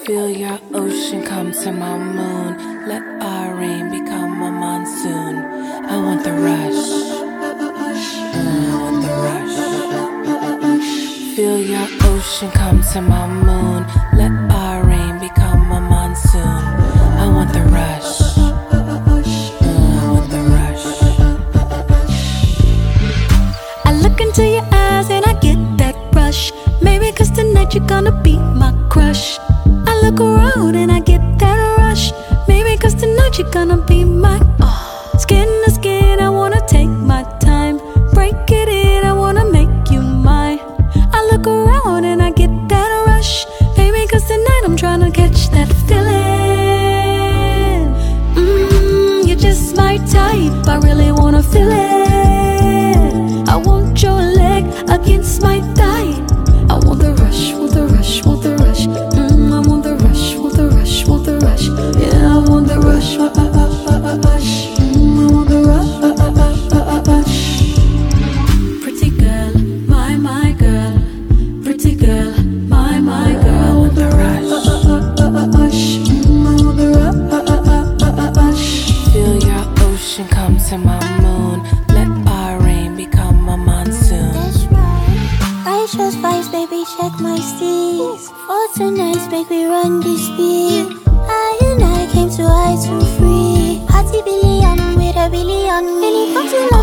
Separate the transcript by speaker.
Speaker 1: Feel your ocean come to my moon. Let our rain become a monsoon. I want the rush. I want the rush. Feel your ocean come to my moon. Let our rain become a monsoon. I want the rush. I want the rush.
Speaker 2: I look into your eyes and I get that rush. Maybe 'cause tonight you're gonna be my crush. I look around and I get that rush. Maybe 'cause tonight you're gonna be my skin to skin. I wanna take my time, break it in, I wanna make you mine. I look around and I get that rush. Maybe 'cause tonight I'm trying to catch that feeling. You're just my type, I really wanna feel it. I want your leg against my thigh. I want the rush, want the rush, want the rush. I want the rush, want the rush, want the rush. Yeah, I want the rush, rush. I want the rush, rush. Pretty girl, my girl. Pretty girl, my girl.
Speaker 1: I want the rush.
Speaker 2: I want the rush.
Speaker 1: Feel your ocean come to my moon. Let our rain become a monsoon.
Speaker 3: That's right. Righteous vibes, baby, check my steez. For tonight, make we run this beat. I and I came to eye to free. Party billion with a billion. And it comes to